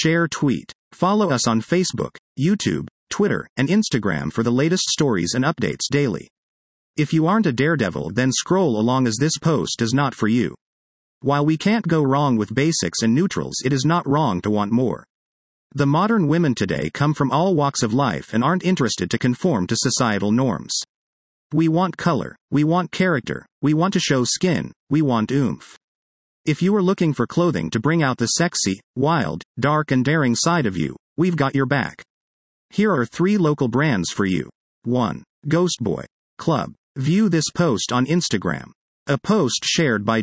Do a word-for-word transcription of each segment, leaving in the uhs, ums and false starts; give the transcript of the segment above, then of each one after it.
share, tweet. Follow us on Facebook, YouTube, Twitter, and Instagram for the latest stories and updates daily. If you aren't a daredevil, then scroll along, as this post is not for you. While we can't go wrong with basics and neutrals, it is not wrong to want more. The modern women today come from all walks of life and aren't interested to conform to societal norms. We want color, we want character, we want to show skin, we want oomph. If you are looking for clothing to bring out the sexy, wild, dark and daring side of you, we've got your back. Here are three local brands for you. one. Ghostboy Club. View this post on Instagram. A post shared by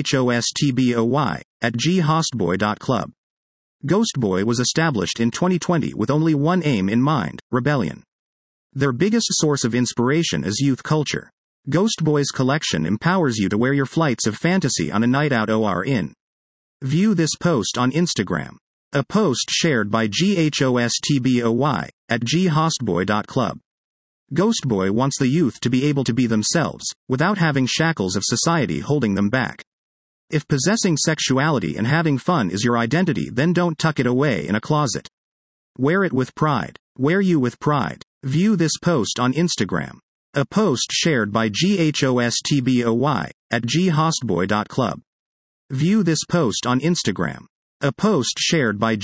Ghostboy at g hostboy dot club. Ghostboy was established in twenty twenty with only one aim in mind: rebellion. Their biggest source of inspiration is youth culture. Ghostboy's collection empowers you to wear your flights of fantasy on a night out or in. View this post on Instagram. A post shared by Ghostboy at g hostboy dot club. Ghostboy wants the youth to be able to be themselves, without having shackles of society holding them back. If possessing sexuality and having fun is your identity, then don't tuck it away in a closet. Wear it with pride. Wear you with pride. View this post on Instagram. A post shared by Ghostboy at g hostboy dot club. View this post on Instagram. A post shared by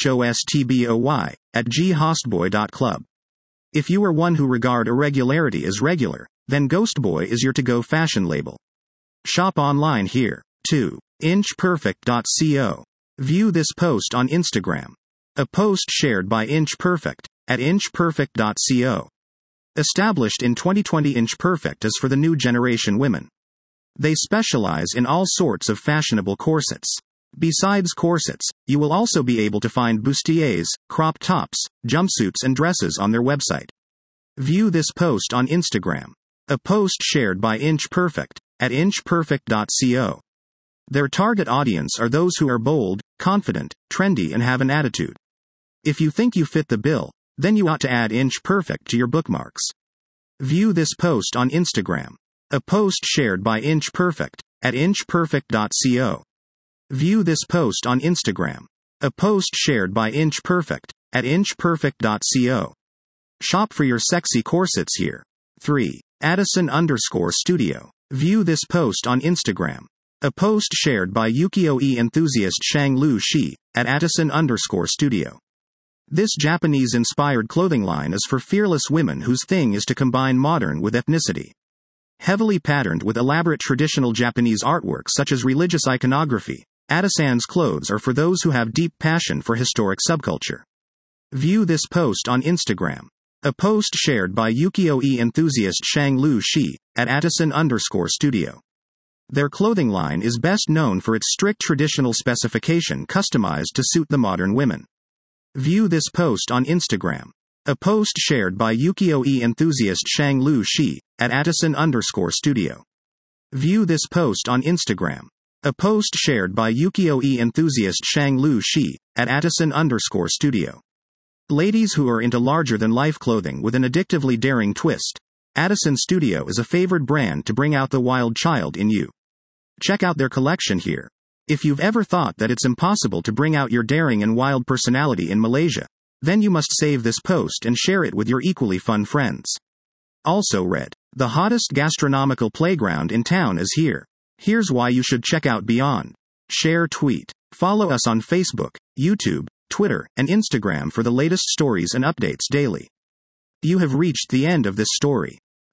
Ghostboy at g hostboy dot club. If you are one who regard irregularity as regular, then Ghostboy is your to-go fashion label. Shop online here. two. inch perfect dot co. View this post on Instagram. A post shared by Inch Perfect at inch perfect dot co. Established in twenty twenty, Inch Perfect is for the new generation women. They specialize in all sorts of fashionable corsets. Besides corsets, you will also be able to find bustiers, crop tops, jumpsuits and dresses on their website. View this post on Instagram. A post shared by Inch Perfect at inch perfect dot co. Their target audience are those who are bold, confident, trendy and have an attitude. If you think you fit the bill, then you ought to add Inch Perfect to your bookmarks. View this post on Instagram. A post shared by Inch Perfect at inch perfect dot co. View this post on Instagram. A post shared by Inch Perfect at inch perfect dot co. Shop for your sexy corsets here. three. Addison underscore studio. View this post on Instagram. A post shared by ukiyo-e enthusiast Shang-Lu Shi at Addison underscore studio. This Japanese-inspired clothing line is for fearless women whose thing is to combine modern with ethnicity. Heavily patterned with elaborate traditional Japanese artwork such as religious iconography, Addison's clothes are for those who have deep passion for historic subculture. View this post on Instagram. A post shared by ukiyo-e enthusiast Shang-Lu Shi at Addison underscore studio. Their clothing line is best known for its strict traditional specification customized to suit the modern women. View this post on Instagram. A post shared by ukiyo-e enthusiast Shang-Lu Shi at Addison underscore studio. View this post on Instagram. A post shared by ukiyo-e enthusiast Shang-Lu Shi at Addison underscore studio. Ladies who are into larger-than-life clothing with an addictively daring twist, Addison Studio is a favored brand to bring out the wild child in you. Check out their collection here. If you've ever thought that it's impossible to bring out your daring and wild personality in Malaysia, then you must save this post and share it with your equally fun friends. Also read, the hottest gastronomical playground in town is here. Here's why you should check out Beyond. Share, tweet. Follow us on Facebook, YouTube, Twitter, and Instagram for the latest stories and updates daily. You have reached the end of this story.